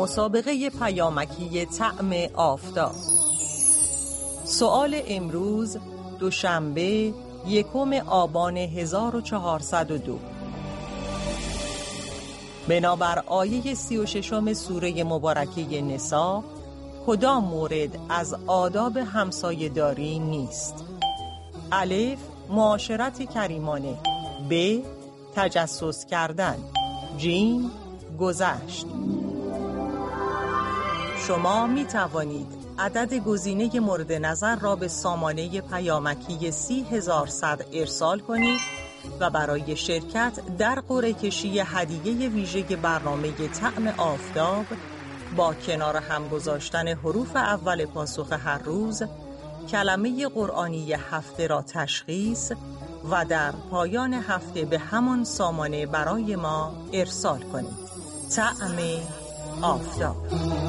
مسابقه پیامکی طعم آفتاب. سؤال امروز دوشنبه 1 آبان 1402. بنابر آیه 36 سوره مبارکه نساء، کدام مورد از آداب همسایه‌داری نیست؟ الف، معاشرت کریمانه. ب، تجسس کردن. جیم، گذشت. شما می توانید عدد گزینه مورد نظر را به سامانه پیامکی 30100 ارسال کنید و برای شرکت در قرعه کشی هدیه ویژه برنامه طعم آفتاب با کنار هم گذاشتن حروف اول پاسخ هر روز، کلمه قرآنی هفته را تشخیص و در پایان هفته به همان سامانه برای ما ارسال کنید. طعم آفتاب.